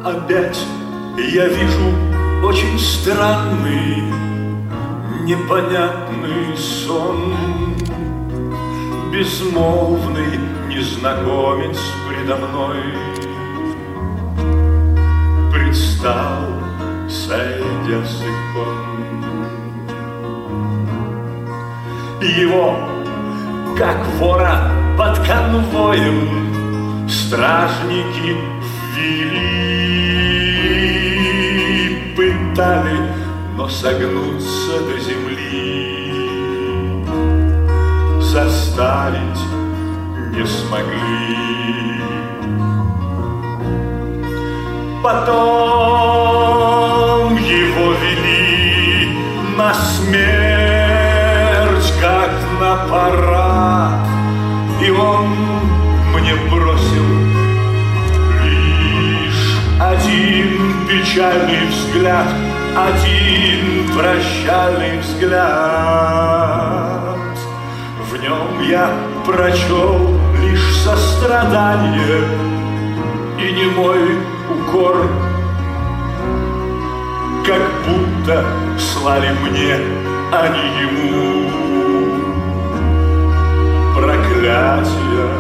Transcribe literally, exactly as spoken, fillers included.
опять я вижу очень странный, непонятный сон. Безмолвный незнакомец предо мной предстал, сойдя с икон. Его, как вора под конвоем, стражники ввели, пытали, но согнуться до земли заставить не смогли. Потом его вели на смерть, как на парад, и он мне бросил лишь один печальный взгляд, один прощальный взгляд. В нем я прочел лишь сострадание и немой укор, как будто слали мне, а не ему, проклятия